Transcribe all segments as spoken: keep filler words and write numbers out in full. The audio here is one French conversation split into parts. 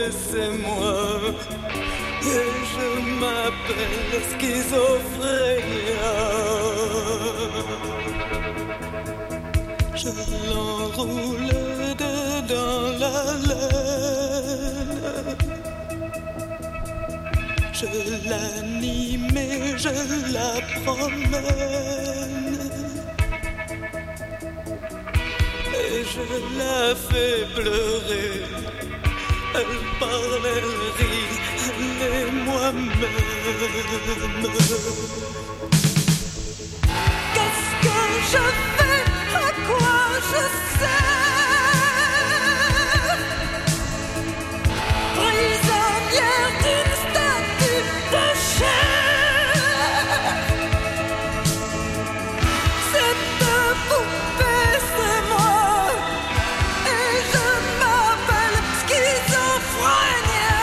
c'est moi. Et je m'appelle Schizophrénia. Je l'enroule dedans la laine. Je l'anime et je la promène. Et je la fais pleurer. Elle parle, elle rit, elle est moi-même. Qu'est-ce que je fais? À quoi je sers? Prisonnière d'une statue de chair. Cette poupée, c'est moi. Et je m'appelle Schizophrénia.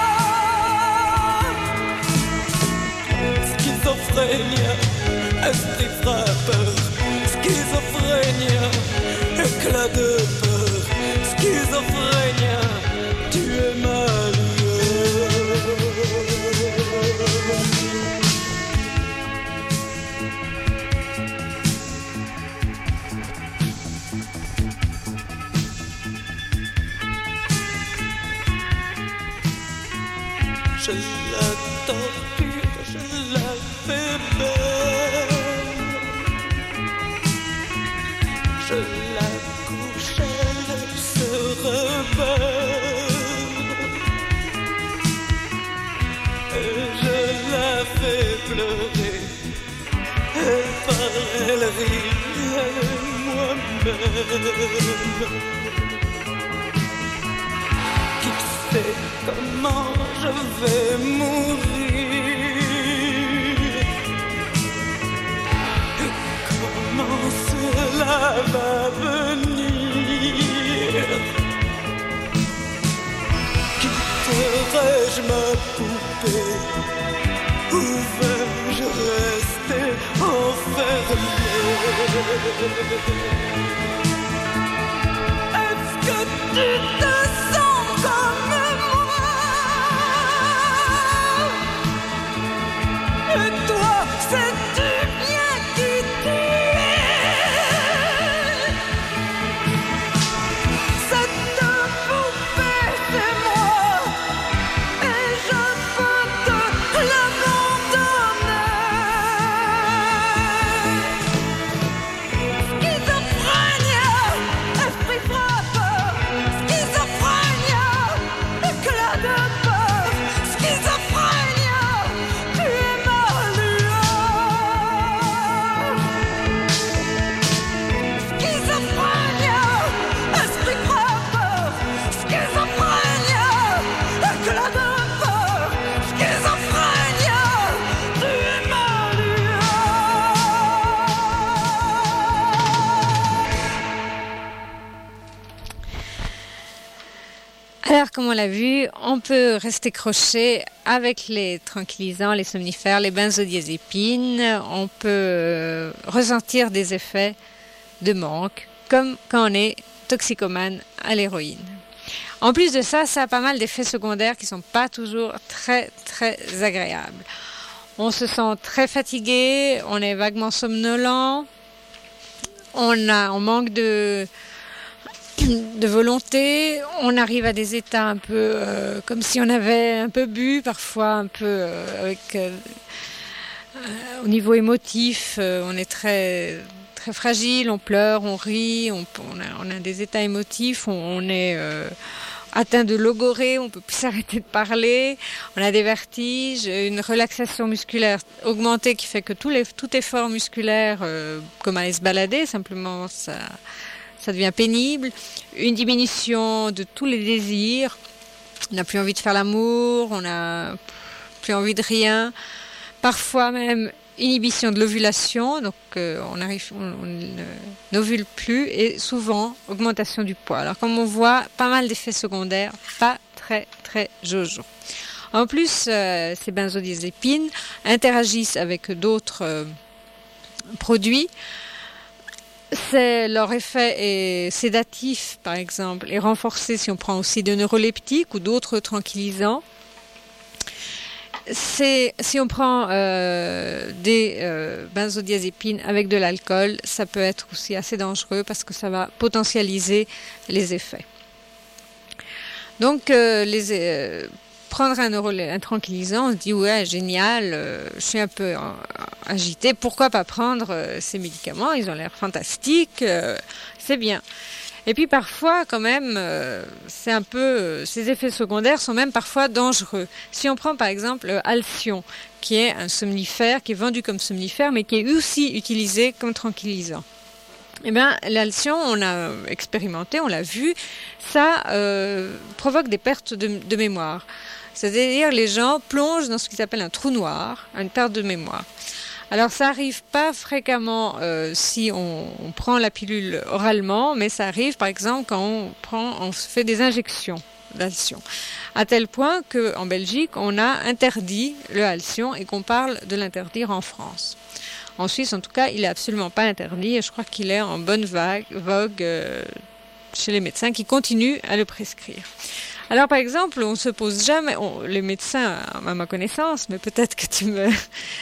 Schizophrénia, esprit frappeur. Schizophrénia, éclat de peur. Schizophrénia, tu es ma lueur. Je la torture, je la fais belle. Je la couche, elle se rebelle. Et je la fais pleurer. Elle parle, elle rit, elle est moi-même. Qui sait comment je vais mourir? Et comment cela va venir? Quitterai-je ma poupée? Ou vais-je rester enfermé? Est-ce que tu te sens comme moi? Et toi, sais-tu bien qui tu es? Cette poupée, c'est moi. Et je peux te l'abandonner. Schizophrénia, esprit frappeur. Schizophrénia, éclat de peur. Schizophrénia, tu es ma lueur. Schizophrénia, esprit frappeur. Schizophrénia, éclat de peur. Schizophrénia, tu es ma lueur. Alors, comme on l'a vu, on peut rester croché avec les tranquillisants, les somnifères, les benzodiazépines. On peut euh, ressentir des effets de manque, comme quand on est toxicomane à l'héroïne. En plus de ça, ça a pas mal d'effets secondaires qui sont pas toujours très, très agréables. On se sent très fatigué, on est vaguement somnolent, on a, on manque de de volonté, on arrive à des états un peu euh, comme si on avait un peu bu, parfois un peu euh, avec euh, euh, au niveau émotif, euh, on est très très fragile, on pleure, on rit, on, on, a, on a des états émotifs, on, on est euh, atteint de logorée, on peut plus s'arrêter de parler, on a des vertiges, une relaxation musculaire augmentée qui fait que tout, les, tout effort musculaire, euh, comme aller se balader, simplement ça ça devient pénible, une diminution de tous les désirs, on n'a plus envie de faire l'amour, on n'a plus envie de rien, parfois même inhibition de l'ovulation, donc euh, on arrive, on, on n'ovule plus, et souvent augmentation du poids. Alors comme on voit, pas mal d'effets secondaires, pas très très jojo. En plus, euh, ces benzodiazépines interagissent avec d'autres euh, produits c'est, leur effet est sédatif, par exemple, et renforcé si on prend aussi de neuroleptiques ou d'autres tranquillisants. C'est, si on prend euh, des euh, benzodiazépines avec de l'alcool, ça peut être aussi assez dangereux parce que ça va potentialiser les effets. Donc, euh, les, euh, prendre un, neuro, un tranquillisant, on se dit ouais, génial, euh, je suis un peu euh, agité, pourquoi pas prendre euh, ces médicaments, ils ont l'air fantastiques, euh, c'est bien. Et puis parfois, quand même, euh, c'est un peu, euh, ces effets secondaires sont même parfois dangereux. Si on prend par exemple euh, Alcyon, qui est un somnifère, qui est vendu comme somnifère, mais qui est aussi utilisé comme tranquillisant. Eh bien, l'Alcyon, on a expérimenté, on l'a vu, ça euh, provoque des pertes de, de mémoire. C'est-à-dire les gens plongent dans ce qu'ils appellent un trou noir, une perte de mémoire. Alors ça arrive pas fréquemment euh, si on, on prend la pilule oralement, mais ça arrive par exemple quand on prend, on fait des injections d'Alcyon. À tel point qu'en Belgique, on a interdit le Alcyon et qu'on parle de l'interdire en France. En Suisse, en tout cas, il n'est absolument pas interdit et je crois qu'il est en bonne vague, vogue euh, chez les médecins qui continuent à le prescrire. Alors par exemple, on se pose jamais, on, les médecins, à ma connaissance, mais peut-être que tu me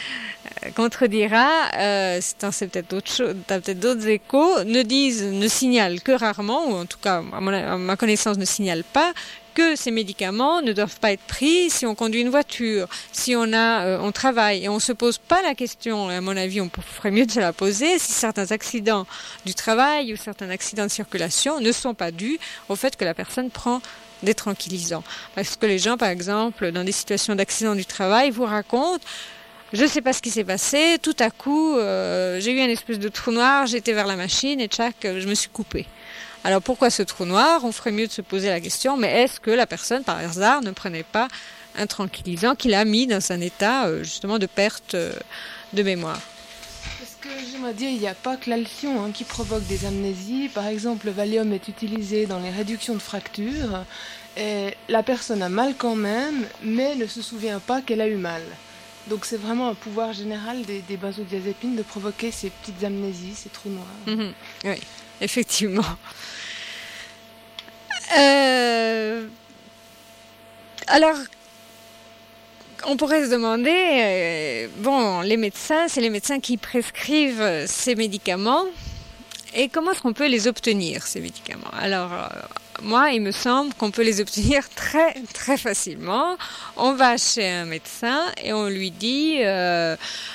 contredira, euh, c'est, c'est peut-être d'autres choses, t'as peut-être d'autres échos, ne disent, ne signalent que rarement, ou en tout cas, à, mon, à ma connaissance, ne signalent pas que ces médicaments ne doivent pas être pris si on conduit une voiture, si on a, euh, on travaille, et on se pose pas la question, et à mon avis, on ferait mieux de se la poser, si certains accidents du travail ou certains accidents de circulation ne sont pas dus au fait que la personne prend des tranquillisants. Parce que les gens, par exemple, dans des situations d'accident du travail, vous racontent je ne sais pas ce qui s'est passé, tout à coup, euh, j'ai eu un espèce de trou noir, j'étais vers la machine et tchac, je me suis coupée. Alors pourquoi ce trou noir? On ferait mieux de se poser la question, mais est-ce que la personne, par hasard, ne prenait pas un tranquillisant qui l'a mis dans un état, euh, justement, de perte euh, de mémoire? Parce que j'aimerais dire, il n'y a pas que l'Alcyon hein, qui provoque des amnésies. Par exemple, le Valium est utilisé dans les réductions de fractures, et la personne a mal quand même, mais ne se souvient pas qu'elle a eu mal. Donc c'est vraiment un pouvoir général des, des benzodiazépines de provoquer ces petites amnésies, ces trous noirs. Mmh, oui, effectivement. Euh, alors, on pourrait se demander, euh, bon, les médecins, c'est les médecins qui prescrivent ces médicaments, et comment est-ce qu'on peut les obtenir, ces médicaments? Alors, euh, moi, il me semble qu'on peut les obtenir très, très facilement. On va chez un médecin et on lui dit euh,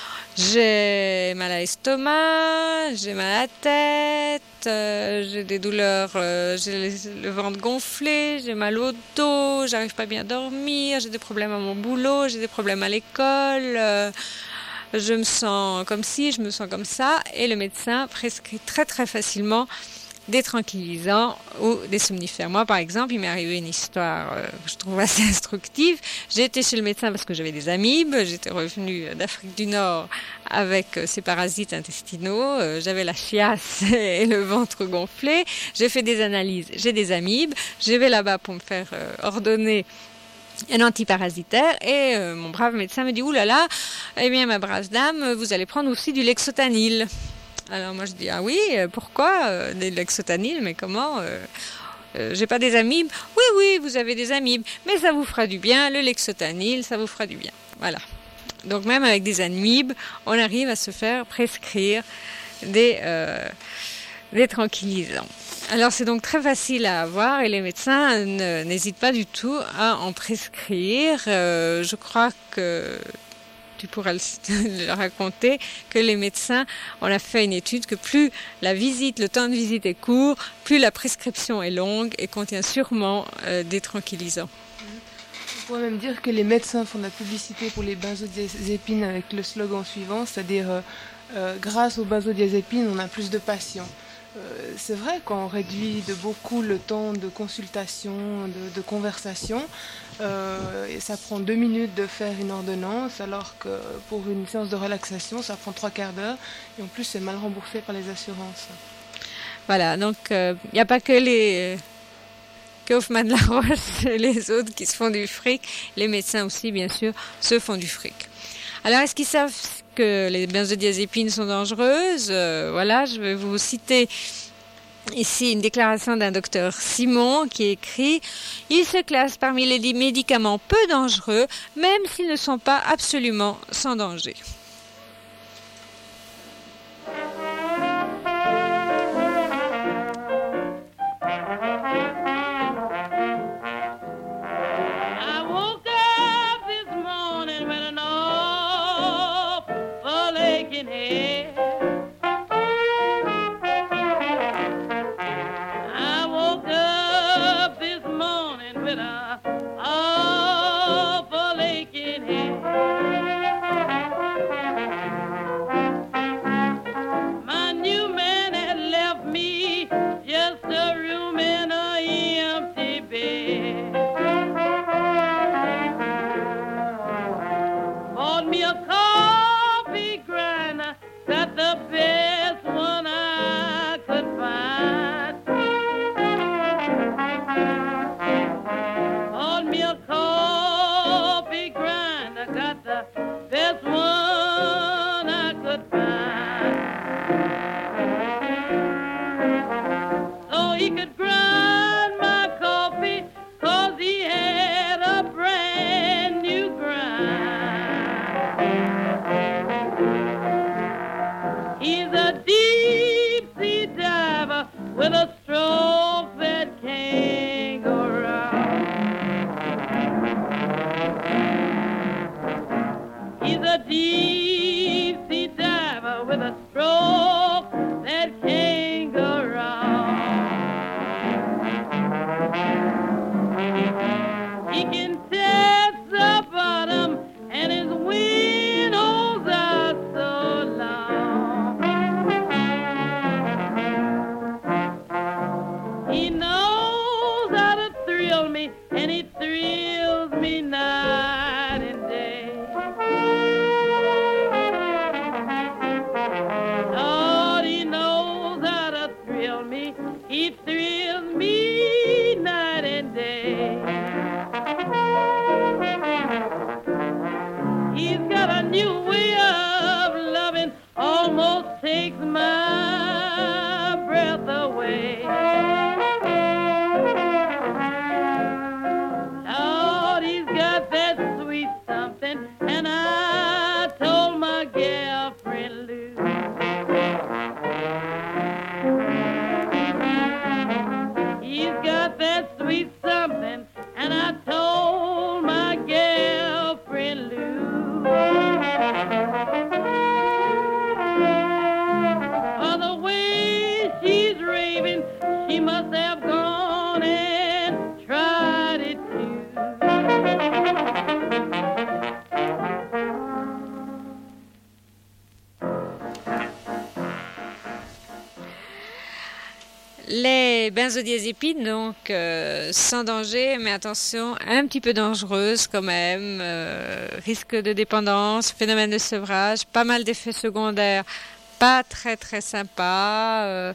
j'ai mal à l'estomac, j'ai mal à la tête, euh, j'ai des douleurs, euh, j'ai le ventre gonflé, j'ai mal au dos, j'arrive pas bien à dormir, j'ai des problèmes à mon boulot, j'ai des problèmes à l'école, euh, je me sens comme ci, je me sens comme ça. Et le médecin prescrit très, très facilement des tranquillisants ou des somnifères. Moi, par exemple, il m'est arrivé une histoire euh, que je trouve assez instructive. J'ai été chez le médecin parce que j'avais des amibes. J'étais revenue d'Afrique du Nord avec euh, ces parasites intestinaux. Euh, j'avais la chiasse et le ventre gonflé. J'ai fait des analyses. J'ai des amibes. Je vais là-bas pour me faire euh, ordonner un antiparasitaire et euh, mon brave médecin me dit « Ouh là là, eh bien ma brave dame, vous allez prendre aussi du lexotanil. » Alors moi je dis ah oui, pourquoi euh, des lexotanil, mais comment euh, euh, j'ai pas des amibes? Oui oui, vous avez des amibes, mais ça vous fera du bien, le lexotanil, ça vous fera du bien. Voilà. Donc même avec des amibes, on arrive à se faire prescrire des euh, des tranquillisants. Alors c'est donc très facile à avoir et les médecins ne, n'hésitent pas du tout à en prescrire. Euh, je crois que tu pourras le, le raconter, que les médecins, on a fait une étude que plus la visite, le temps de visite est court, plus la prescription est longue et contient sûrement euh, des tranquillisants. On pourrait même dire que les médecins font de la publicité pour les benzodiazépines avec le slogan suivant, c'est-à-dire euh, euh, grâce aux benzodiazépines, on a plus de patients. Euh, c'est vrai qu'on réduit de beaucoup le temps de consultation, de, de conversation. Euh, et ça prend deux minutes de faire une ordonnance, alors que pour une séance de relaxation, ça prend trois quarts d'heure. Et en plus, c'est mal remboursé par les assurances. Voilà, donc il euh, n'y a pas que les que Hoffmann-la Roche et les autres qui se font du fric. Les médecins aussi, bien sûr, se font du fric. Alors, est-ce qu'ils savent que les benzodiazépines sont dangereuses? euh, Voilà, je vais vous citer ici une déclaration d'un docteur Simon qui écrit « Ils se classent parmi les médicaments peu dangereux, même s'ils ne sont pas absolument sans danger. » Les benzodiazépines, donc, euh, sans danger, mais attention, un petit peu dangereuses quand même, euh, risque de dépendance, phénomène de sevrage, pas mal d'effets secondaires, pas très très sympa, euh,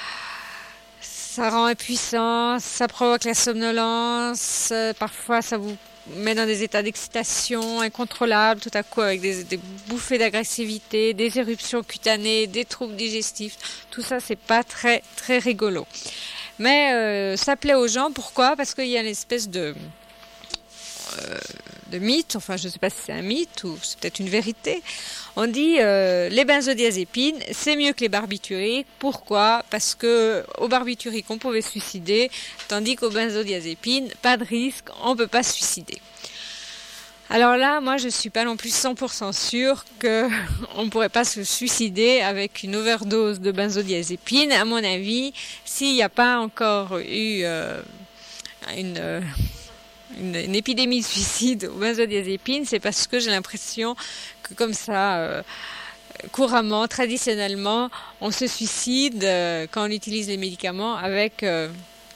ça rend impuissant, ça provoque la somnolence, euh, parfois ça vous met dans des états d'excitation incontrôlables, tout à coup avec des, des bouffées d'agressivité, des éruptions cutanées, des troubles digestifs. Tout ça, c'est pas très très rigolo. Mais euh, ça plaît aux gens. Pourquoi? Parce qu'il y a une espèce de euh, de mythe. Enfin, je ne sais pas si c'est un mythe ou c'est peut-être une vérité. On dit euh, les benzodiazépines, c'est mieux que les barbituriques. Pourquoi? Parce que aux barbituriques, on pouvait se suicider, tandis qu'aux benzodiazépines, pas de risque, on peut pas se suicider. Alors là, moi, je suis pas non plus cent pour cent sûre qu'on ne pourrait pas se suicider avec une overdose de benzodiazépines. À mon avis, s'il n'y a pas encore eu euh, une... Euh, Une, une épidémie de suicide aux benzodiazépines, c'est parce que j'ai l'impression que comme ça, euh, couramment, traditionnellement, on se suicide euh, quand on utilise les médicaments avec euh,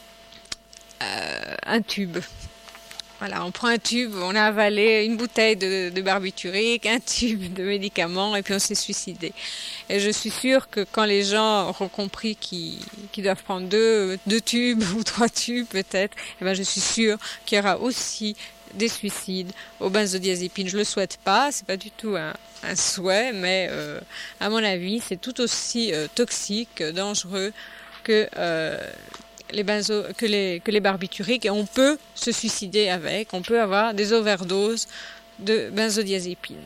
euh, un tube. Voilà, on prend un tube, on a avalé une bouteille de, de barbiturique, un tube de médicaments et puis on s'est suicidé. Et je suis sûre que quand les gens auront compris qu'ils, qu'ils doivent prendre deux, deux tubes ou trois tubes peut-être, eh ben je suis sûre qu'il y aura aussi des suicides aux benzodiazépines. Je ne le souhaite pas, ce n'est pas du tout un, un souhait, mais euh, à mon avis, c'est tout aussi euh, toxique, dangereux que, euh, les benzo, que, les, que les barbituriques. Et on peut se suicider avec, on peut avoir des overdoses de benzodiazépines.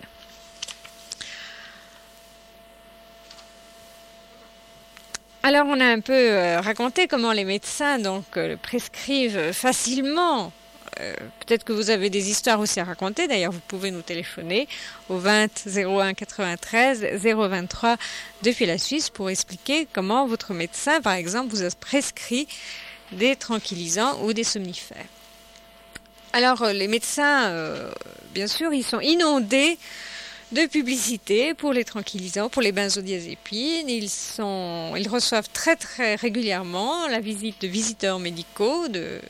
Alors on a un peu euh, raconté comment les médecins donc euh, prescrivent facilement. Euh, peut-être que vous avez des histoires aussi à raconter. D'ailleurs, vous pouvez nous téléphoner au vingt zéro un quatre-vingt-treize zéro vingt-trois depuis la Suisse pour expliquer comment votre médecin, par exemple, vous a prescrit des tranquillisants ou des somnifères. Alors les médecins, euh, bien sûr, ils sont inondés de publicité pour les tranquillisants, pour les benzodiazépines. Ils sont, ils reçoivent très très régulièrement la visite de visiteurs médicaux, de,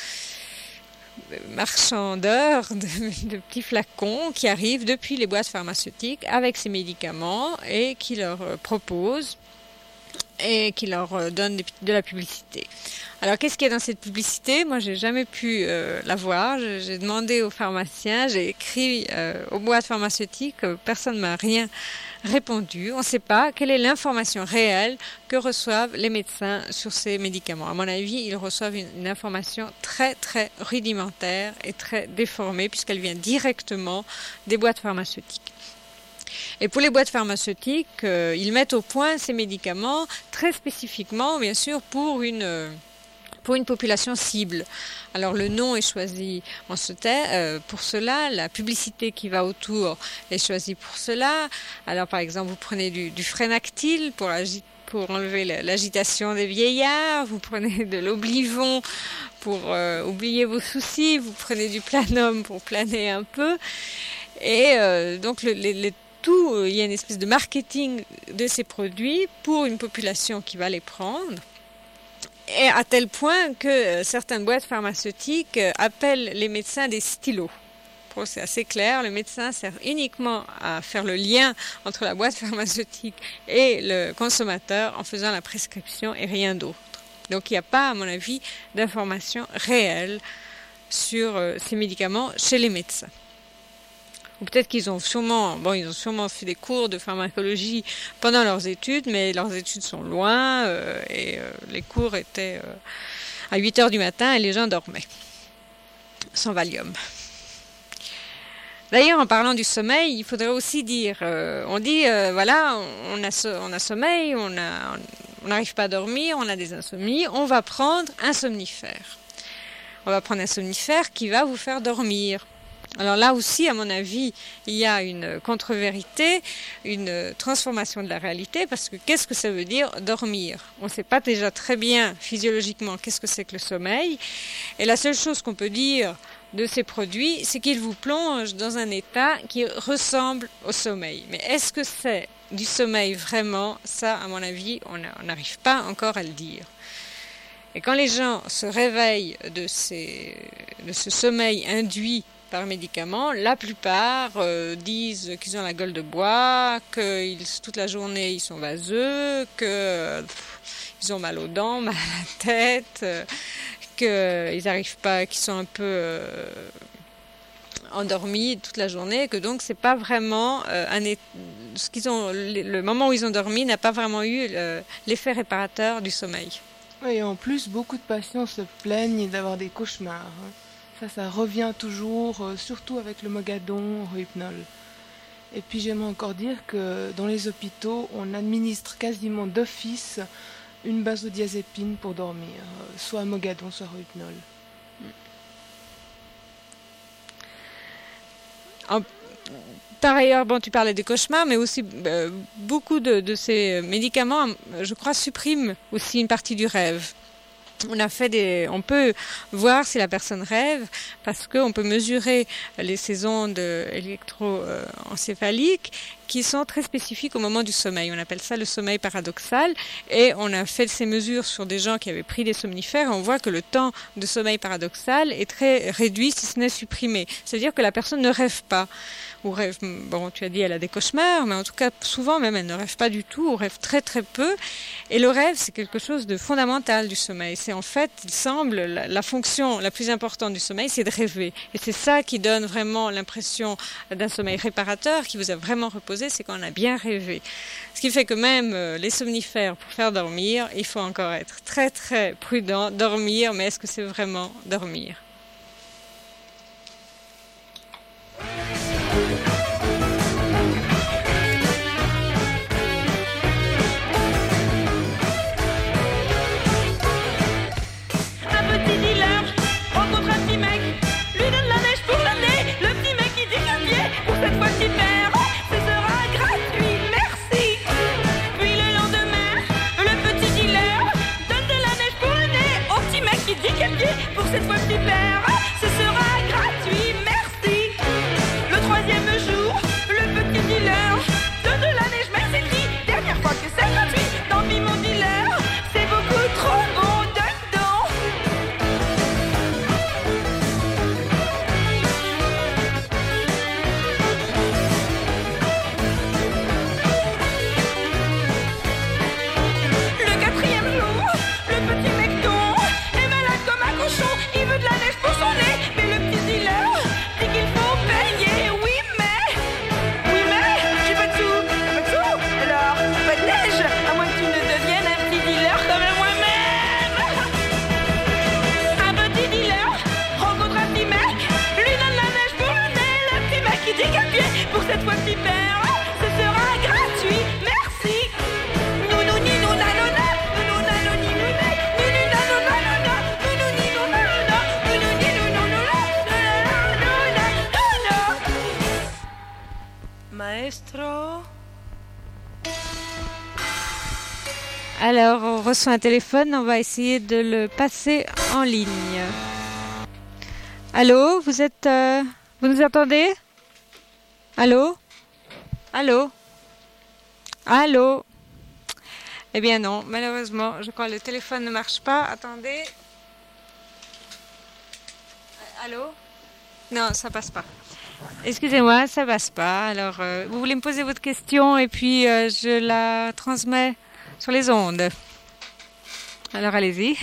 de marchandeurs, de, de petits flacons qui arrivent depuis les boîtes pharmaceutiques avec ces médicaments et qui leur proposent et qui leur donnent de la publicité. Alors, qu'est-ce qu'il y a dans cette publicité? Moi, j'ai jamais pu euh, la voir. J'ai demandé aux pharmaciens, j'ai écrit euh, aux boîtes pharmaceutiques, euh, personne ne m'a rien répondu. On ne sait pas quelle est l'information réelle que reçoivent les médecins sur ces médicaments. À mon avis, ils reçoivent une, une information très, très rudimentaire et très déformée puisqu'elle vient directement des boîtes pharmaceutiques. Et pour les boîtes pharmaceutiques, euh, ils mettent au point ces médicaments très spécifiquement, bien sûr, pour une... Euh, pour une population cible. Alors le nom est choisi en ce ter- euh, pour cela, la publicité qui va autour est choisie pour cela. Alors par exemple, vous prenez du, du Frenactyl pour, agi- pour enlever l'agitation des vieillards, vous prenez de l'Oblivon pour euh, oublier vos soucis, vous prenez du Planum pour planer un peu. Et euh, donc le, les, les tout, il y a une espèce de marketing de ces produits pour une population qui va les prendre. Et à tel point que certaines boîtes pharmaceutiques appellent les médecins des stylos. Bon, c'est assez clair, le médecin sert uniquement à faire le lien entre la boîte pharmaceutique et le consommateur en faisant la prescription et rien d'autre. Donc il n'y a pas, à mon avis, d'informations réelles sur euh, ces médicaments chez les médecins. Ou peut-être qu'ils ont sûrement, bon, ils ont sûrement fait des cours de pharmacologie pendant leurs études, mais leurs études sont loin euh, et euh, les cours étaient euh, à huit heures du matin et les gens dormaient sans Valium. D'ailleurs, en parlant du sommeil, il faudrait aussi dire, euh, on dit, euh, voilà, on a, so- on a sommeil, on a, on n'arrive pas à dormir, on a des insomnies, on va prendre un somnifère. On va prendre un somnifère qui va vous faire dormir. Alors là aussi, à mon avis, il y a une contre-vérité, une transformation de la réalité, parce que qu'est-ce que ça veut dire dormir? On ne sait pas déjà très bien physiologiquement qu'est-ce que c'est que le sommeil, et la seule chose qu'on peut dire de ces produits, c'est qu'ils vous plongent dans un état qui ressemble au sommeil. Mais est-ce que c'est du sommeil vraiment? Ça, à mon avis, on n'arrive pas encore à le dire. Et quand les gens se réveillent de, ces, de ce sommeil induit par médicaments, la plupart euh, disent qu'ils ont la gueule de bois, que ils, toute la journée ils sont vaseux, que euh, ils ont mal aux dents, mal à la tête, euh, qu'ils n'arrivent pas, qu'ils sont un peu euh, endormis toute la journée, et que donc c'est pas vraiment euh, un é- ce qu'ils ont, le, le moment où ils ont dormi n'a pas vraiment eu le, l'effet réparateur du sommeil. Et en plus, beaucoup de patients se plaignent d'avoir des cauchemars. Ça, ça revient toujours, euh, surtout avec le Mogadon, Rohypnol. Et puis j'aimerais encore dire que dans les hôpitaux, on administre quasiment d'office une benzodiazépine pour dormir, euh, soit Mogadon, soit Rohypnol. En, par ailleurs, bon, tu parlais des cauchemars, mais aussi euh, beaucoup de, de ces médicaments, je crois, suppriment aussi une partie du rêve. On a fait des, on peut voir si la personne rêve parce qu'on peut mesurer les saisons électroencéphaliques qui sont très spécifiques au moment du sommeil. On appelle ça le sommeil paradoxal et on a fait ces mesures sur des gens qui avaient pris des somnifères et on voit que le temps de sommeil paradoxal est très réduit, si ce n'est supprimé. C'est-à-dire que la personne ne rêve pas. Ou rêve, bon, tu as dit elle a des cauchemars, mais en tout cas souvent même elle ne rêve pas du tout, ou rêve très très peu. Et le rêve c'est quelque chose de fondamental du sommeil. C'est en fait, il semble, la, la fonction la plus importante du sommeil, c'est de rêver. Et c'est ça qui donne vraiment l'impression d'un sommeil réparateur, qui vous a vraiment reposé, c'est qu'on a bien rêvé. Ce qui fait que même euh, les somnifères, pour faire dormir, il faut encore être très très prudent. Dormir, mais est-ce que c'est vraiment dormir ? Pour cette fois super, ce sera gratuit, merci. Le troisième jour, le petit dealer donne de la neige, mais c'est dit, dernière fois que c'est gratuit. Tant pis mon dealer, c'est beaucoup trop bon, dedans. Le quatrième jour, le petit mecton est malade comme un cochon. Il veut de la neige pour son nez, mais le petit dealer dit qu'il faut payer. Oui mais, oui mais, j'ai pas de sous, t'as pas de sous. Alors, pas de neige, à moins que tu ne deviennes un petit dealer comme moi-même. Un petit dealer rencontre un petit mec, lui donne la neige pour le nez. Le petit mec il dit qu'un pied, pour cette fois petit père, ce sera gratuit, merci. Nounou ni nou nanona, nounou nanoni nouné, nounou nanona nona, nounou ni nou nanona, nounou ni nou nanona, nanana nanana. Maestro. Alors, on reçoit un téléphone, on va essayer de le passer en ligne. Allô, vous êtes... euh, vous nous entendez ? Allô ? Allô ? Allô ? Eh bien non, malheureusement, je crois que le téléphone ne marche pas. Attendez. Allô ? Non, ça passe pas. Excusez-moi, ça passe pas. Alors, euh, vous voulez me poser votre question et puis euh, je la transmets sur les ondes. Alors, allez-y.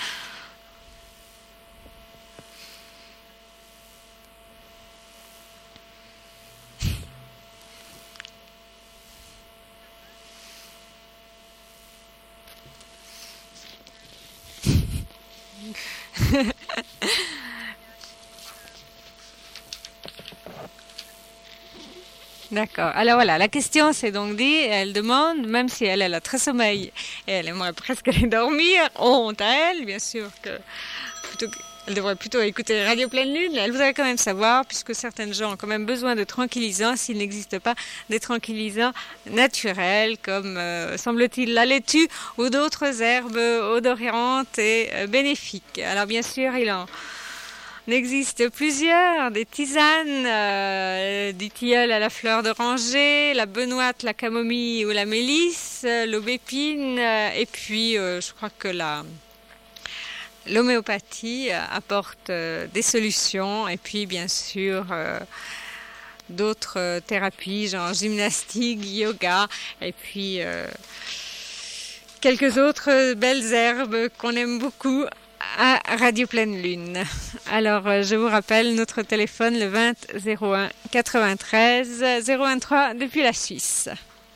D'accord. Alors voilà, la question c'est donc dit, elle demande, même si elle, elle a très sommeil et elle aimerait presque aller dormir, honte à elle, bien sûr que plutôt que- elle devrait plutôt écouter Radio Pleine Lune. Elle voudrait quand même savoir, puisque certaines gens ont quand même besoin de tranquillisants, s'il n'existe pas des tranquillisants naturels, comme euh, semble-t-il la laitue ou d'autres herbes odorantes et euh, bénéfiques. Alors bien sûr, il en Il existe plusieurs, des tisanes, euh, du tilleul à la fleur d'oranger, la benoîte, la camomille ou la mélisse, l'aubépine, euh, et puis euh, je crois que la l'homéopathie euh, apporte euh, des solutions, et puis bien sûr euh, d'autres euh, thérapies, genre gymnastique, yoga, et puis euh, quelques autres belles herbes qu'on aime beaucoup à Radio Pleine Lune. Alors, euh, je vous rappelle notre téléphone, le vingt zéro un quatre-vingt-treize zéro vingt-trois depuis la Suisse.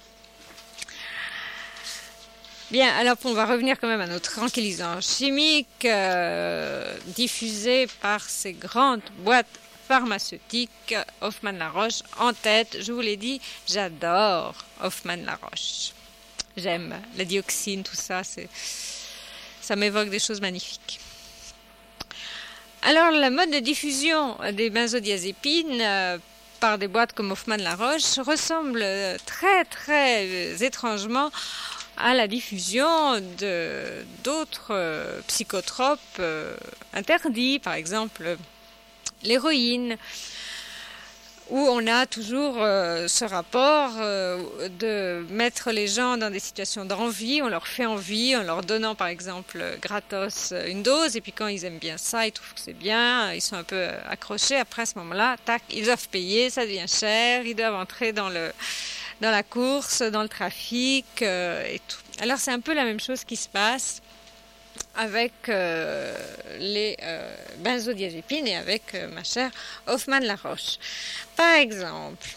Bien, alors on va revenir quand même à nos tranquillisants chimiques euh, diffusés par ces grandes boîtes pharmaceutiques Hoffmann-La Roche en tête. Je vous l'ai dit, j'adore Hoffmann-La Roche. J'aime la dioxine, tout ça, c'est... ça m'évoque des choses magnifiques. Alors, la mode de diffusion des benzodiazépines euh, par des boîtes comme Hoffmann-La Roche ressemble très, très euh, étrangement à la diffusion de, d'autres euh, psychotropes euh, interdits, par exemple l'héroïne où on a toujours euh, ce rapport euh, de mettre les gens dans des situations d'envie, on leur fait envie en leur donnant par exemple gratos une dose, et puis quand ils aiment bien ça, ils trouvent que c'est bien, ils sont un peu accrochés, après à ce moment-là, tac, ils doivent payer, ça devient cher, ils doivent entrer dans le dans la course, dans le trafic euh, et tout. Alors c'est un peu la même chose qui se passe avec euh, les euh, benzodiazépines et avec euh, ma chère Hoffmann-La Roche. Par exemple,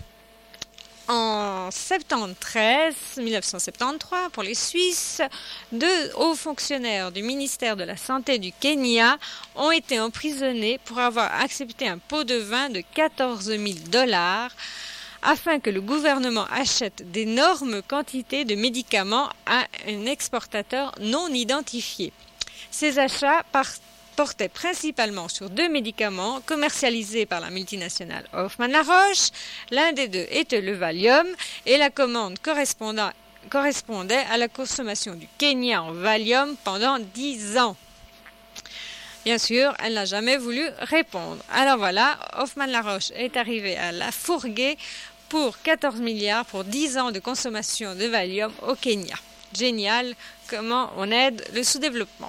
en mille neuf cent soixante-treize, pour les Suisses, deux hauts fonctionnaires du ministère de la Santé du Kenya ont été emprisonnés pour avoir accepté un pot de vin de quatorze mille dollars afin que le gouvernement achète d'énormes quantités de médicaments à un exportateur non identifié. Ces achats portaient principalement sur deux médicaments commercialisés par la multinationale Hoffmann-La Roche. L'un des deux était le Valium et la commande correspondait à la consommation du Kenya en Valium pendant dix ans. Bien sûr, elle n'a jamais voulu répondre. Alors voilà, Hoffmann-La Roche est arrivée à la fourguer pour quatorze milliards pour dix ans de consommation de Valium au Kenya. Génial, comment on aide le sous-développement.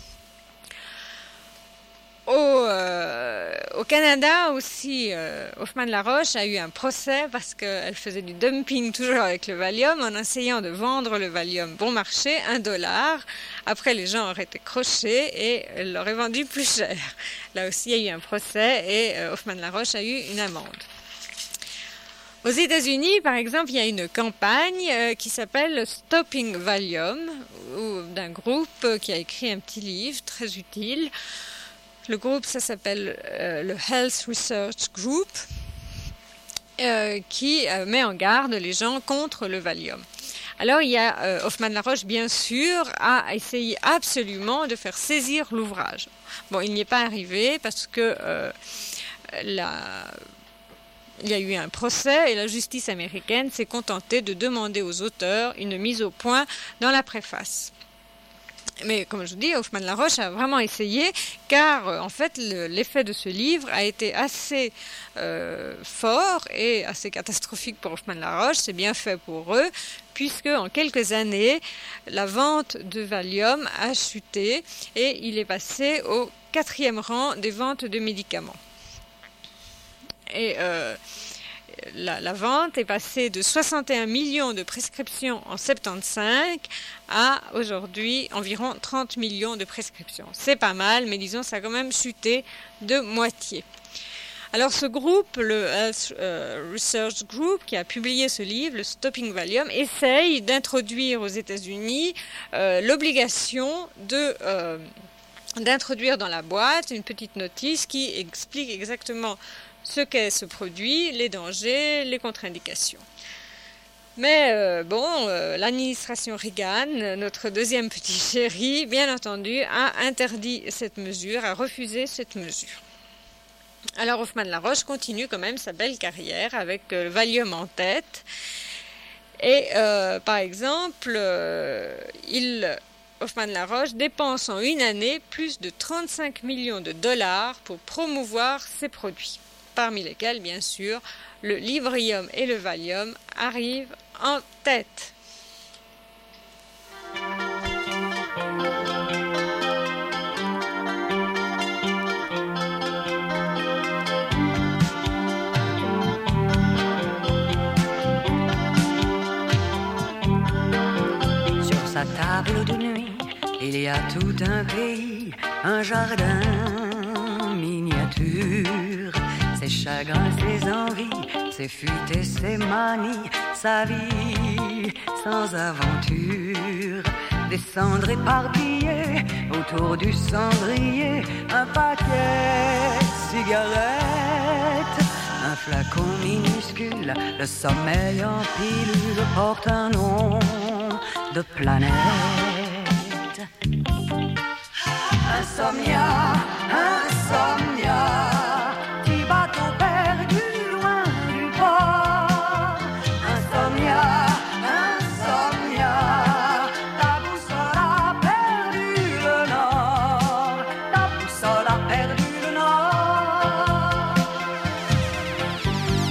Au, euh, au Canada aussi, euh, Hoffmann-La Roche a eu un procès parce qu'elle faisait du dumping toujours avec le Valium en essayant de vendre le Valium bon marché, un dollar. Après, les gens auraient été crochés et elle l'aurait vendu plus cher. Là aussi, il y a eu un procès et euh, Hoffmann-La Roche a eu une amende. Aux États-Unis, par exemple, il y a une campagne euh, qui s'appelle Stopping Valium, ou, d'un groupe euh, qui a écrit un petit livre très utile. Le groupe, ça s'appelle euh, le Health Research Group, euh, qui euh, met en garde les gens contre le Valium. Alors, il y a euh, Hoffmann-La Roche, bien sûr, a essayé absolument de faire saisir l'ouvrage. Bon, il n'y est pas arrivé parce que euh, la... il y a eu un procès et la justice américaine s'est contentée de demander aux auteurs une mise au point dans la préface. Mais comme je vous dis, Hoffmann-La Roche a vraiment essayé, car euh, en fait le, l'effet de ce livre a été assez euh, fort et assez catastrophique pour Hoffmann-La Roche. C'est bien fait pour eux, puisque en quelques années, la vente de Valium a chuté et il est passé au quatrième rang des ventes de médicaments. Et euh, la, la vente est passée de soixante et un millions de prescriptions en soixante-quinze à aujourd'hui environ trente millions de prescriptions. C'est pas mal, mais disons ça a quand même chuté de moitié. Alors ce groupe, le Health Research Group, qui a publié ce livre, le Stopping Valium, essaye d'introduire aux États-Unis euh, l'obligation de... Euh, d'introduire dans la boîte une petite notice qui explique exactement ce qu'est ce produit, les dangers, les contre-indications. Mais euh, bon, euh, l'administration Reagan, notre deuxième petit chéri, bien entendu, a interdit cette mesure, a refusé cette mesure. Alors Hoffmann-La Roche continue quand même sa belle carrière avec euh, Valium en tête. Et euh, par exemple, euh, il... Hoffmann-La Roche dépense en une année plus de trente-cinq millions de dollars pour promouvoir ses produits, parmi lesquels, bien sûr, le Librium et le Valium arrivent en tête. Sur sa table de nuit, il y a tout un pays, un jardin miniature. Ses chagrins, ses envies, ses fuites et ses manies, sa vie sans aventure. Des cendres éparpillées autour du cendrier, un paquet de cigarettes, un flacon minuscule, le sommeil en pilule porte un nom de planète. Insomnia, insomnia, petit bateau perdu loin du port. Insomnia, insomnia, ta boussole a perdu le nord. Ta boussole a perdu le nord.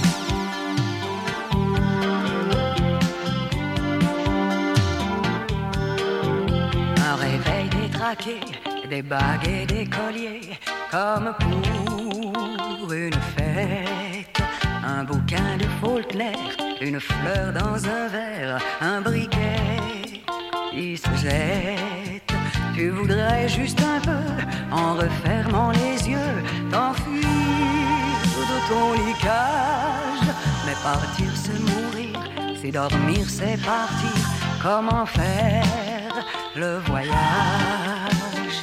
braquer des bagues et des colliers comme pour une fête. Un bouquin de Faulkner, une fleur dans un verre, un briquet qui se jette. Tu voudrais juste un peu, en refermant les yeux, t'enfuir de ton lit-cage. Mais partir c'est mourir, c'est dormir c'est partir. Comment faire le voyage?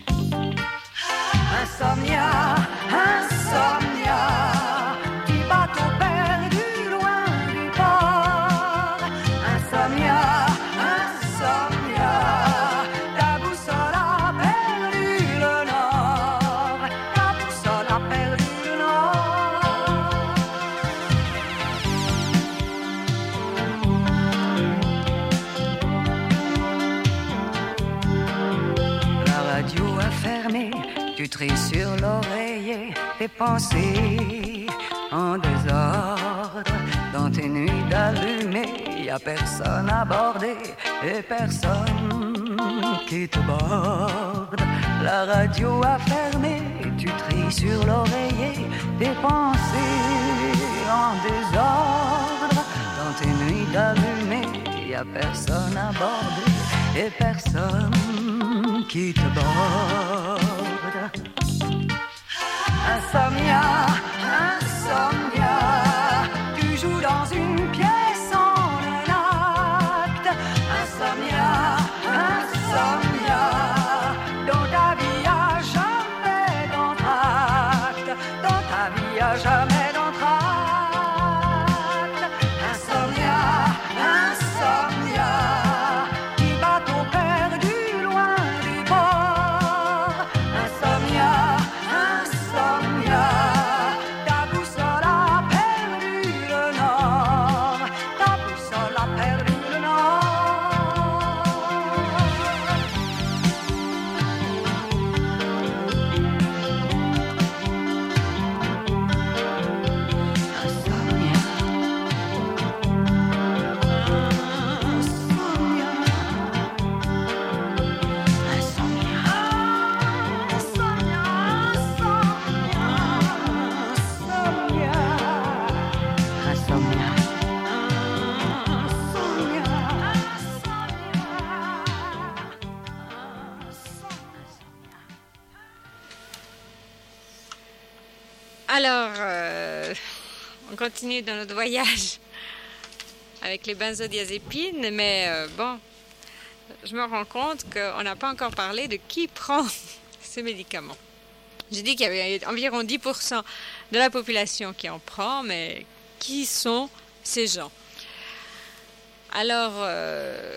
Insomnia, insomnia, petit bateau perdu loin du port. Insomnia, insomnia, ta boussole a perdu le nord. Ta boussole a perdu le nord. La radio a fermé. Tu tries sur l'oreiller tes pensées en désordre. Dans tes nuits d'allumées, y a personne à border et personne qui te borde. La radio a fermé, tu tries sur l'oreiller tes pensées en désordre. Dans tes nuits d'allumées, y a personne à border et personne qui te borde. Insomnia, insomnia, tu joues dans une pièce en un acte. Insomnia, insomnia, dans ta vie à jamais d'entracte. Dans ta vie à jamais d'entracte. Insomnia, insomnia, petit bateau perdu loin du port. Insomnia, insomnia, ta boussole a perdu le nord. Ta boussole a perdu le nord. Insomnia, insomnia, insomnia, insomnia, insomnia, Alors, euh, on continue dans notre voyage avec les benzodiazépines, mais euh, bon, je me rends compte qu'on n'a pas encore parlé de qui prend ces médicaments. J'ai dit qu'il y avait environ dix pour cent de la population qui en prend, mais qui sont ces gens? Alors, euh,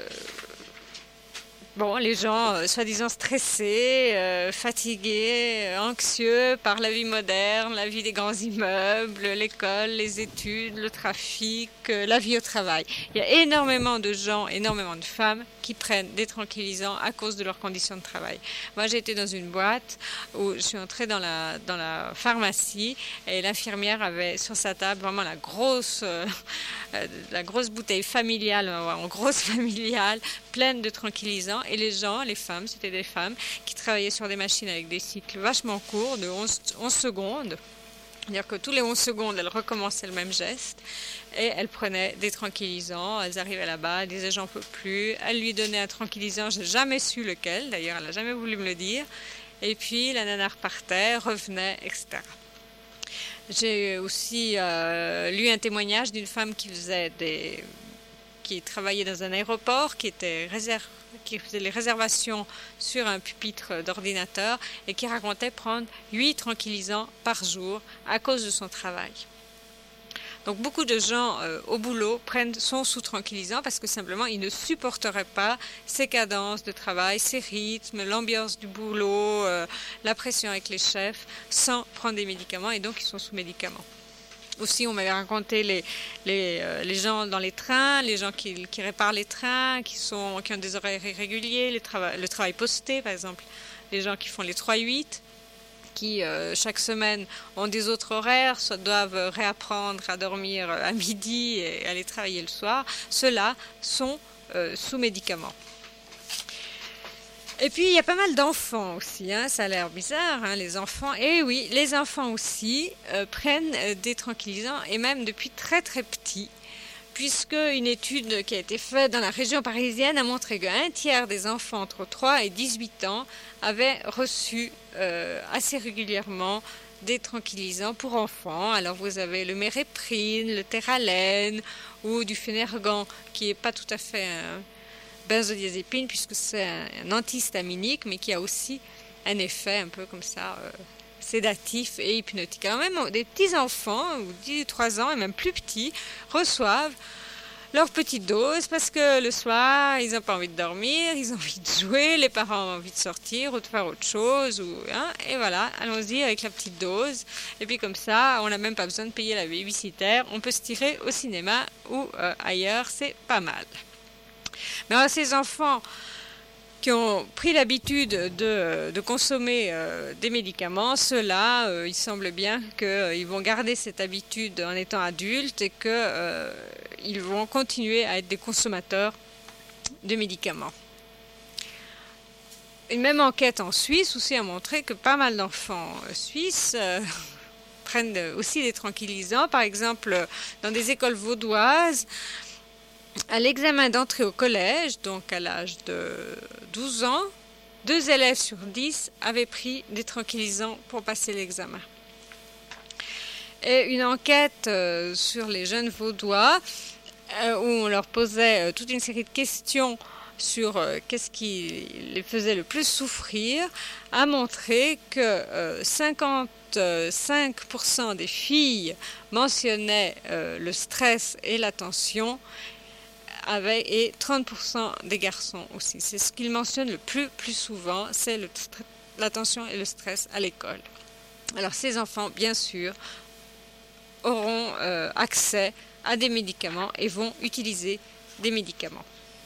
bon, les gens euh, soi-disant stressés, euh, fatigués, euh, anxieux par la vie moderne, la vie des grands immeubles, l'école, les études, le trafic, euh, la vie au travail. Il y a énormément de gens, énormément de femmes qui prennent des tranquillisants à cause de leurs conditions de travail. Moi, j'ai été dans une boîte où je suis entrée dans la, dans la pharmacie et l'infirmière avait sur sa table vraiment la grosse, euh, la grosse bouteille familiale, en grosse familiale, pleine de tranquillisants. Et les gens, les femmes, c'était des femmes qui travaillaient sur des machines avec des cycles vachement courts, de onze, onze secondes. C'est-à-dire que tous les onze secondes, elles recommençaient le même geste et elles prenaient des tranquillisants. Elles arrivaient là-bas, elles disaient « j'en peux plus ». Elles lui donnaient un tranquillisant, je n'ai jamais su lequel, d'ailleurs elle n'a jamais voulu me le dire. Et puis la nana repartait, revenait, et cetera. J'ai aussi euh, lu un témoignage d'une femme qui faisait des... qui travaillait dans un aéroport, qui était réserve, qui faisait les réservations sur un pupitre d'ordinateur et qui racontait prendre huit tranquillisants par jour à cause de son travail. Donc beaucoup de gens euh, au boulot prennent, sont sous tranquillisants parce que simplement ils ne supporteraient pas ces cadences de travail, ces rythmes, l'ambiance du boulot, euh, la pression avec les chefs sans prendre des médicaments et donc ils sont sous médicaments. Aussi, on m'avait raconté les, les, euh, les gens dans les trains, les gens qui, qui réparent les trains, qui, sont, qui ont des horaires irréguliers, les trava- le travail posté par exemple, les gens qui font les trois huit, qui euh, chaque semaine ont des autres horaires, soit doivent réapprendre à dormir à midi et aller travailler le soir, ceux-là sont euh, sous médicaments. Et puis, il y a pas mal d'enfants aussi, hein, ça a l'air bizarre, hein, les enfants. Et oui, les enfants aussi euh, prennent euh, des tranquillisants, et même depuis très très petits, puisque une étude qui a été faite dans la région parisienne a montré qu'un tiers des enfants entre trois et dix-huit ans avaient reçu euh, assez régulièrement des tranquillisants pour enfants. Alors vous avez le méréprine, le Terralène ou du Phénergan, qui n'est pas tout à fait un benzodiazépine puisque c'est un, un antihistaminique, mais qui a aussi un effet un peu comme ça euh, sédatif et hypnotique. Alors même des petits enfants, ou dix, trois ans et même plus petits, reçoivent leur petite dose parce que le soir, ils n'ont pas envie de dormir, ils ont envie de jouer, les parents ont envie de sortir ou de faire autre chose. Ou, hein, et voilà, allons-y avec la petite dose. Et puis comme ça, on n'a même pas besoin de payer la babysitter. On peut se tirer au cinéma ou euh, ailleurs, c'est pas mal. Mais alors, ces enfants qui ont pris l'habitude de, de consommer euh, des médicaments, ceux-là, euh, il semble bien qu'ils euh, vont garder cette habitude en étant adultes et qu'ils euh, vont continuer à être des consommateurs de médicaments. Une même enquête en Suisse aussi a montré que pas mal d'enfants euh, suisses euh, prennent aussi des tranquillisants. Par exemple, dans des écoles vaudoises, à l'examen d'entrée au collège, donc à l'âge de douze ans, deux élèves sur dix avaient pris des tranquillisants pour passer l'examen. Et une enquête euh, sur les jeunes vaudois, euh, où on leur posait euh, toute une série de questions sur euh, qu'est-ce qui les faisait le plus souffrir, a montré que euh, cinquante-cinq pour cent des filles mentionnaient euh, le stress et la tension, Avait, et trente pour cent des garçons aussi. C'est ce qu'ils mentionnent le plus, plus souvent, c'est le, la tension et le stress à l'école. Alors ces enfants, bien sûr, auront euh, accès à des médicaments et vont utiliser des médicaments.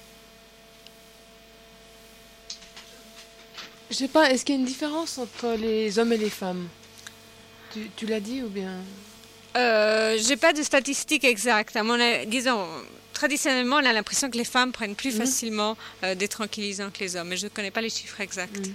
Je sais pas, est-ce qu'il y a une différence entre les hommes et les femmes? Tu, tu l'as dit ou bien? Euh, j'ai pas de statistiques exactes. À mon avis, disons, traditionnellement, on a l'impression que les femmes prennent plus mmh. facilement euh, des tranquillisants que les hommes, mais je ne connais pas les chiffres exacts. Mmh.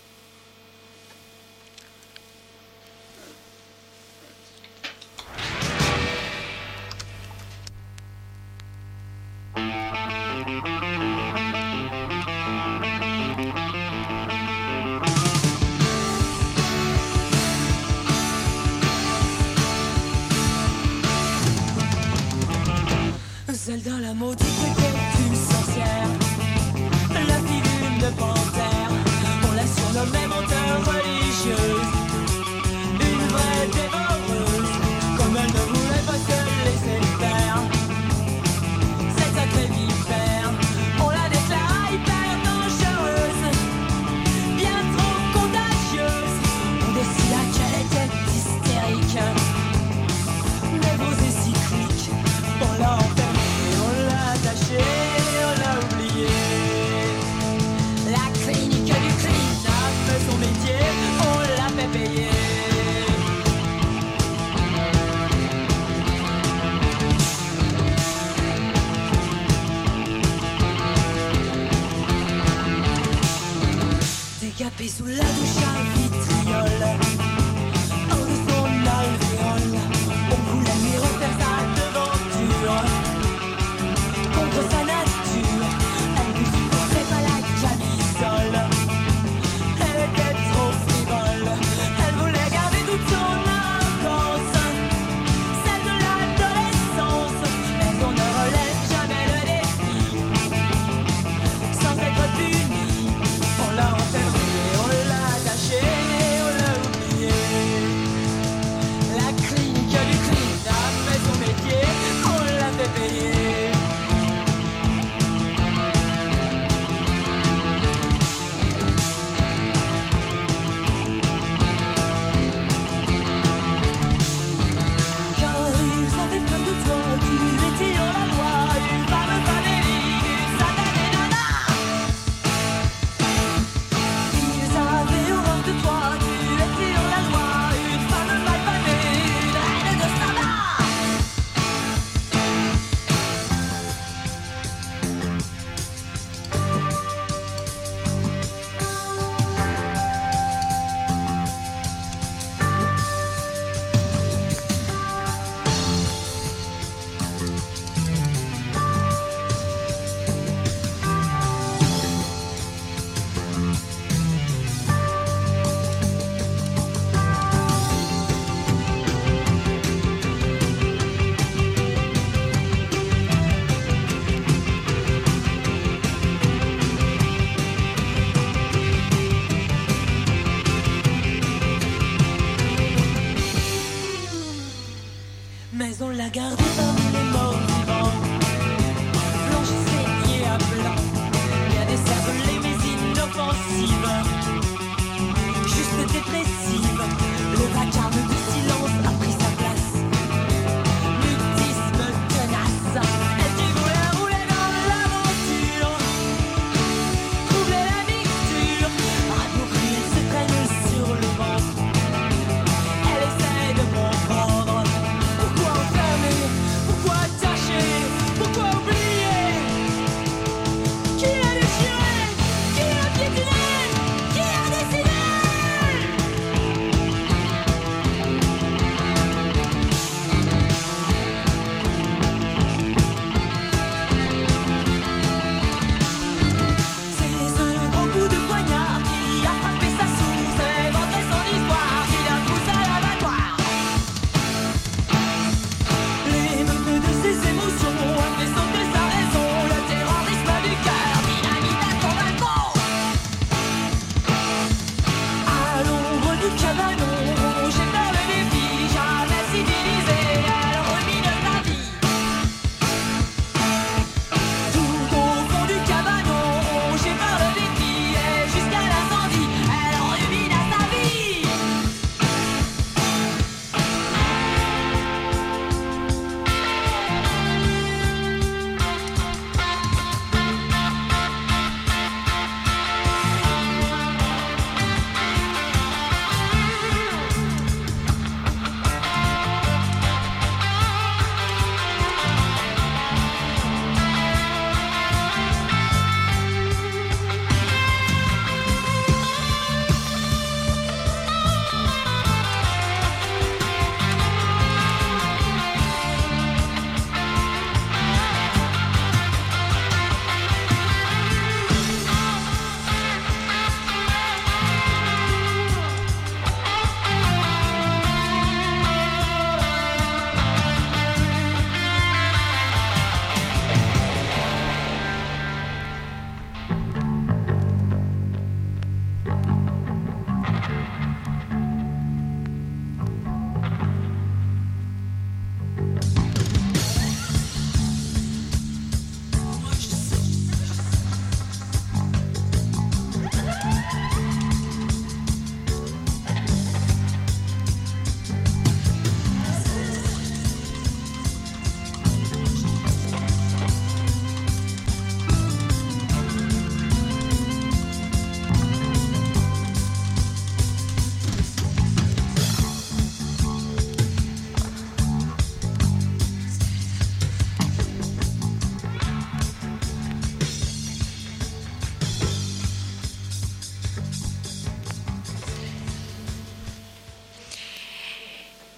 Zelda la maudite était une sorcière, la fille d'une panthère. On la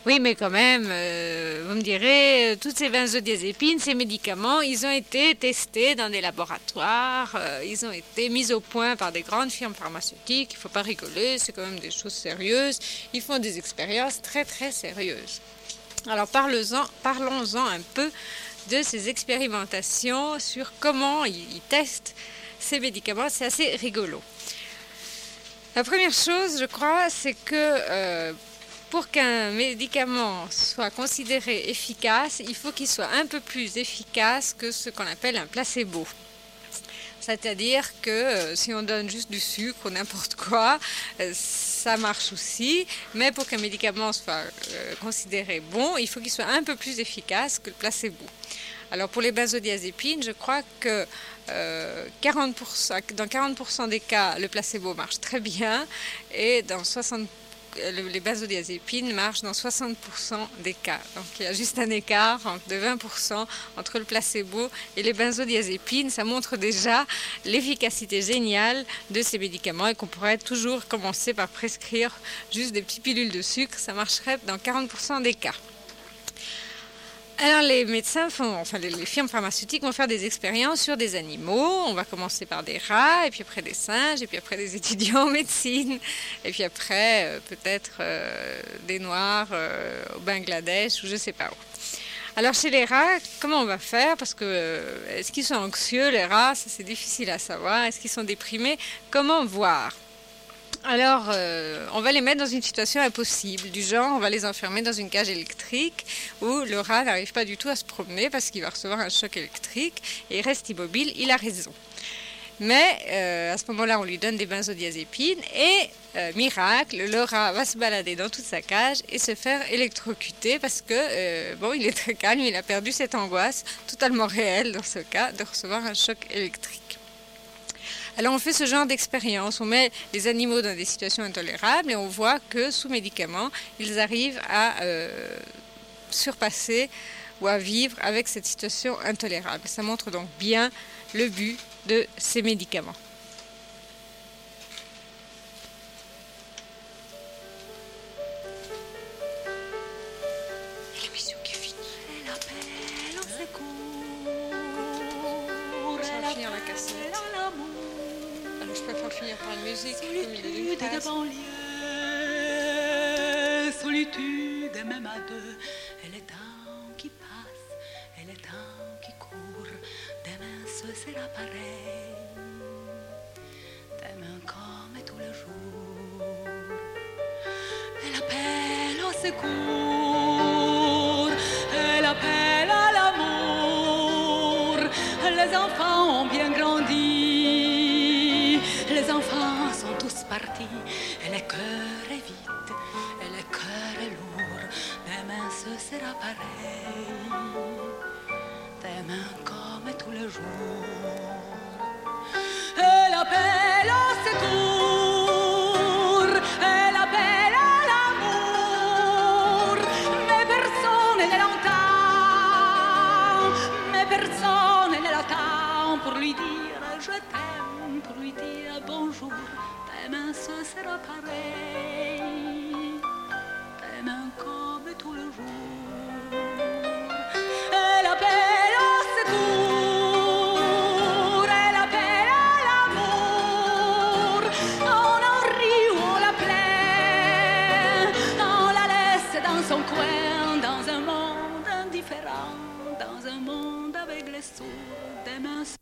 Oui, mais quand même, euh, vous me direz, toutes ces benzodiazépines, ces médicaments, ils ont été testés dans des laboratoires, euh, ils ont été mis au point par des grandes firmes pharmaceutiques. Il ne faut pas rigoler, c'est quand même des choses sérieuses. Ils font des expériences très très sérieuses. Alors parlons-en, parlons-en un peu de ces expérimentations sur comment ils, ils testent ces médicaments. C'est assez rigolo. La première chose, je crois, c'est que euh, pour qu'un médicament soit considéré efficace, il faut qu'il soit un peu plus efficace que ce qu'on appelle un placebo. C'est-à-dire que euh, si on donne juste du sucre ou n'importe quoi, euh, ça marche aussi. Mais pour qu'un médicament soit euh, considéré bon, il faut qu'il soit un peu plus efficace que le placebo. Alors pour les benzodiazépines, je crois que euh, quarante pour cent, dans quarante pour cent des cas, le placebo marche très bien et dans soixante pour cent les benzodiazépines marchent dans soixante pour cent des cas. Donc il y a juste un écart de vingt pour cent entre le placebo et les benzodiazépines. Ça montre déjà l'efficacité géniale de ces médicaments et qu'on pourrait toujours commencer par prescrire juste des petites pilules de sucre. Ça marcherait dans quarante pour cent des cas. Alors les médecins font, enfin les, les firmes pharmaceutiques vont faire des expériences sur des animaux. On va commencer par des rats, et puis après des singes, et puis après des étudiants en médecine, et puis après euh, peut-être euh, des noirs euh, au Bangladesh ou je sais pas où. Alors chez les rats, comment on va faire? Parce que euh, est-ce qu'ils sont anxieux les rats? Ça c'est difficile à savoir. Est-ce qu'ils sont déprimés? Comment voir? Alors, euh, on va les mettre dans une situation impossible, du genre on va les enfermer dans une cage électrique où le rat n'arrive pas du tout à se promener parce qu'il va recevoir un choc électrique et il reste immobile, il a raison. Mais euh, à ce moment-là, on lui donne des benzodiazépines et, euh, miracle, le rat va se balader dans toute sa cage et se faire électrocuter parce que, euh, bon, il est très calme, il a perdu cette angoisse totalement réelle dans ce cas de recevoir un choc électrique. Alors on fait ce genre d'expérience, on met les animaux dans des situations intolérables et on voit que sous médicaments, ils arrivent à euh, surpasser ou à vivre avec cette situation intolérable. Ça montre donc bien le but de ces médicaments. L'émission qui finit. Elle appelle au secours. Ça va finir la cassette. Alors je préfère finir par une musique. Solitude de banlieue, solitude même à deux. Et le temps qui passe, et le temps qui court. Demain ce sera pareil. Demain comme tous les jours. Elle appelle au secours. Elle appelle à l'amour. Les enfants ont bien grandi. Les enfants sont tous partis, et le cœur est vide, et le cœur est lourd. Demain ce sera pareil, demain comme tous les jours. Elle appelle au secours, elle appelle à l'amour, mais personne ne l'entend, mais personne ne l'attend pour lui dire je t'aime, pour lui dire bonjour. Demain ce sera pareil, demain comme tous les jours. Elle appelle au secours, elle appelle à l'amour. On en rit ou on la plaint, on la laisse dans son coin, dans un monde indifférent, dans un monde avec les sourds. Demain